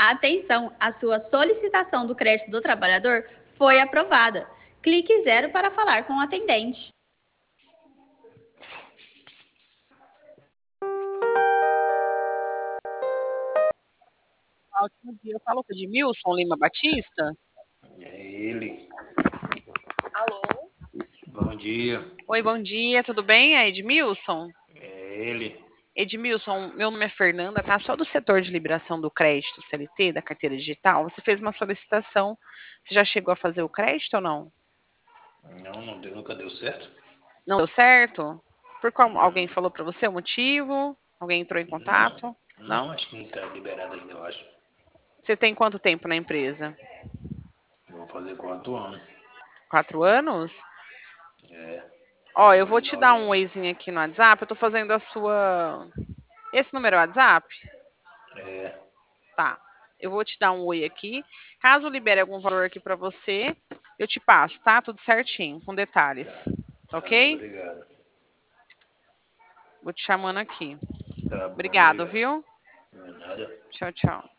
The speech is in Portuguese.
Atenção, a sua solicitação do crédito do trabalhador foi aprovada. Clique 0 para falar com o atendente. Ótimo dia. Eu falo com o Edmilson Lima Batista. É ele. Alô? Bom dia. Oi, bom dia. Tudo bem, Edmilson? É ele. Edmilson, meu nome é Fernanda, tá? Só do setor de liberação do crédito CLT, da carteira digital. Você fez uma solicitação. Você já chegou a fazer o crédito ou não? Não deu, nunca deu certo. Não deu certo? Por qual alguém falou para você o motivo? Alguém entrou em Não, contato? não, Não? acho que não está liberado ainda, eu acho. Você tem quanto tempo na empresa? Vou fazer 4 anos. 4 anos? É, Ó, eu vou te dar 2009. um oizinho aqui no WhatsApp. Eu tô fazendo a sua. Esse número é o WhatsApp? É, Tá. Eu vou te dar um oi aqui. Caso libere algum valor aqui para você, eu te passo, tá? Tudo certinho, com tá. detalhes. Tá, Ok? obrigado. Vou te chamando aqui. Tá bom, Obrigado, obrigado. viu? Não é nada. Tchau, tchau.